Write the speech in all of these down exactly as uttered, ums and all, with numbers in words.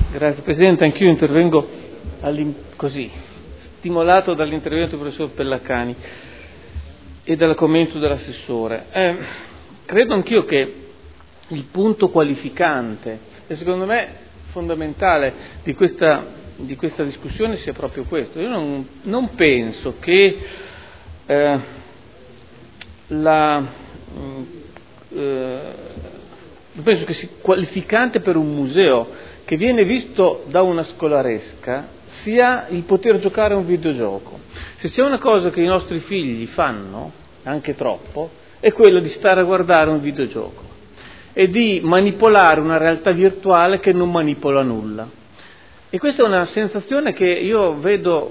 Grazie Presidente, anch'io intervengo così, stimolato dall'intervento del professor Pellacani e dal commento dell'assessore. Eh, credo anch'io che il punto qualificante e secondo me fondamentale di questa, di questa discussione sia proprio questo. Io non, non penso che eh, la... Eh, penso che sia qualificante per un museo che viene visto da una scolaresca sia il poter giocare a un videogioco. Se c'è una cosa che i nostri figli fanno, anche troppo, è quello di stare a guardare un videogioco e di manipolare una realtà virtuale che non manipola nulla. E questa è una sensazione che io vedo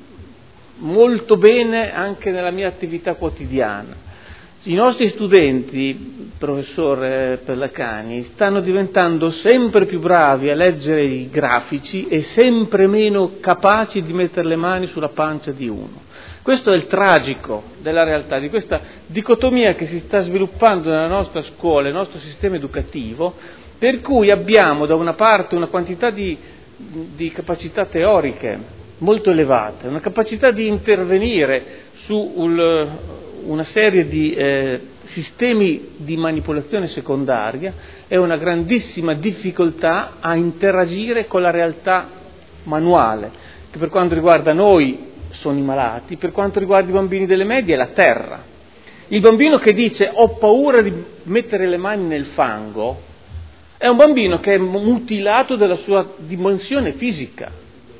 molto bene anche nella mia attività quotidiana. I nostri studenti, professore Pellacani, stanno diventando sempre più bravi a leggere i grafici e sempre meno capaci di mettere le mani sulla pancia di uno. Questo è il tragico della realtà, di questa dicotomia che si sta sviluppando nella nostra scuola, nel nostro sistema educativo, per cui abbiamo da una parte una quantità di, di capacità teoriche molto elevate, una capacità di intervenire su un, una serie di eh, sistemi di manipolazione secondaria e una grandissima difficoltà a interagire con la realtà manuale, che per quanto riguarda noi sono i malati, per quanto riguarda i bambini delle medie è la terra. Il bambino che dice ho paura di mettere le mani nel fango è un bambino che è mutilato della sua dimensione fisica,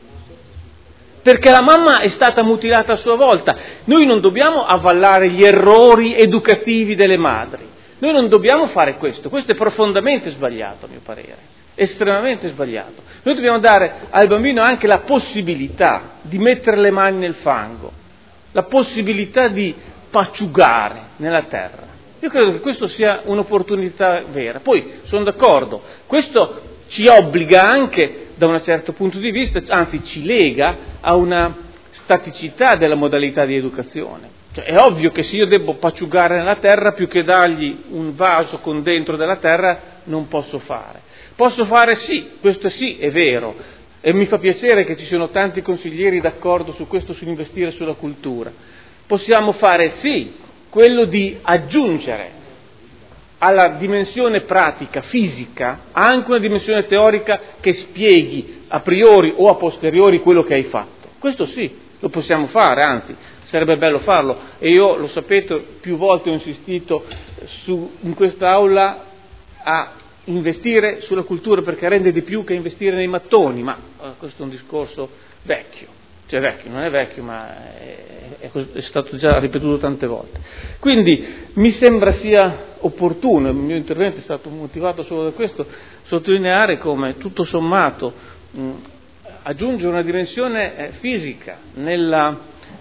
perché la mamma è stata mutilata a sua volta. Noi non dobbiamo avvallare gli errori educativi delle madri, noi non dobbiamo fare questo, questo è profondamente sbagliato a mio parere, estremamente sbagliato. Noi dobbiamo dare al bambino anche la possibilità di mettere le mani nel fango, la possibilità di paciugare nella terra. Io credo che questo sia un'opportunità vera. Poi sono d'accordo, questo ci obbliga anche da un certo punto di vista, anzi ci lega a una staticità della modalità di educazione. Cioè, è ovvio che se io devo paciugare nella terra, più che dargli un vaso con dentro della terra, non posso fare. Posso fare sì, questo sì è vero, e mi fa piacere che ci siano tanti consiglieri d'accordo su questo, sull'investire sulla cultura. Possiamo fare sì quello di aggiungere alla dimensione pratica, fisica, anche una dimensione teorica che spieghi a priori o a posteriori quello che hai fatto. Questo sì, lo possiamo fare, anzi, sarebbe bello farlo. E io, lo sapete, più volte ho insistito su, in quest'Aula a investire sulla cultura perché rende di più che investire nei mattoni, ma eh, questo è un discorso vecchio. Cioè vecchio, non è vecchio, ma è, è, è stato già ripetuto tante volte. Quindi mi sembra sia opportuno, il mio intervento è stato motivato solo da questo, sottolineare come tutto sommato mh, aggiungere una dimensione eh, fisica nella,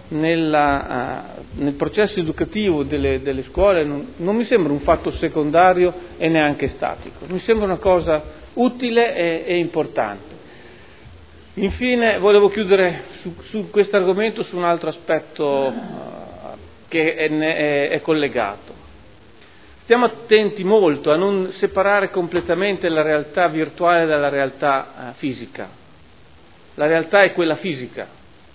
nella, uh, nel processo educativo delle, delle scuole non, non mi sembra un fatto secondario e neanche statico, mi sembra una cosa utile e, e importante. Infine volevo chiudere su, su questo argomento su un altro aspetto uh, che è, è, è collegato. Stiamo attenti molto a non separare completamente la realtà virtuale dalla realtà uh, fisica. La realtà è quella fisica.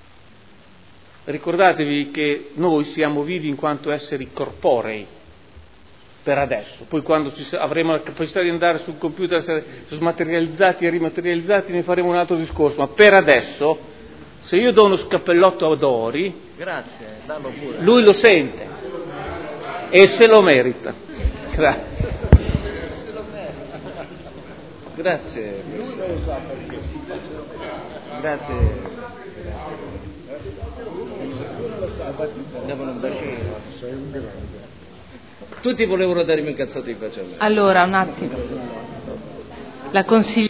Ricordatevi che noi siamo vivi in quanto esseri corporei per adesso, poi quando ci avremo la capacità di andare sul computer, essere smaterializzati e rimaterializzati, ne faremo un altro discorso, ma per adesso, se io do uno scappellotto ad Ori, grazie, dallo pure. Lui lo sente e se lo merita. Grazie. Se lo merita. Grazie. Lui lo sa perché. Grazie. Devono un bacino. Sei un grande. Tutti volevano darmi un cazzotto di faccia. Allora, un attimo. La consigliera